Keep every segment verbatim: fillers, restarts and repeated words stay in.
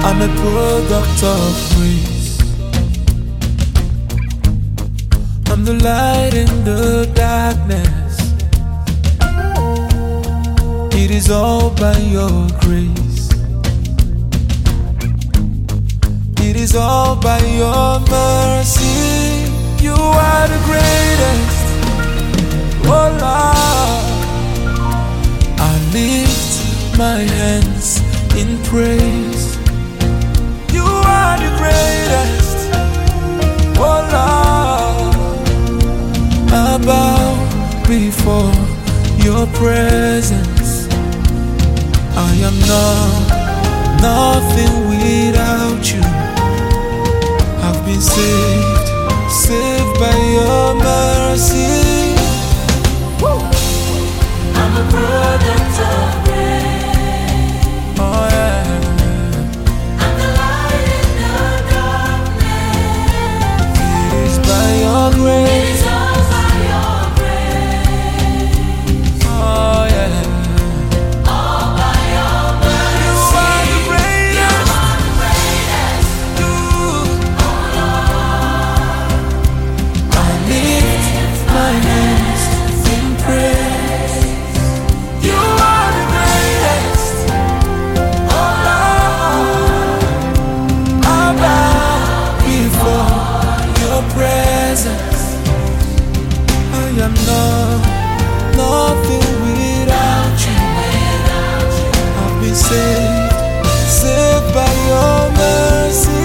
I'm a product of grace. I'm the light in the darkness. It is all by your grace. It is all by your mercy. You are the greatest. Oh Lord, I lift my hands in praise. You are the greatest. Oh Lord, I bow before your presence. I am not nothing without you. I've been saved, saved by your mercy. Woo! I'm a product of grace. Oh yeah. I'm the light in the darkness. It is by your It grace. is all by your grace. Oh yeah. All by your mercy. You are the greatest. You are the greatest. You. Oh Lord, I lift my hands in praise. You are the greatest. Oh Lord, I bow before your presence. I am not nothing without you. I've been saved, saved by your mercy.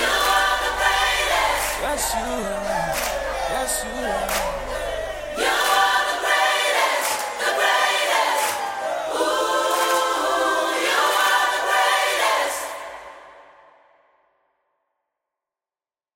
Yes, you are. Yes, you are.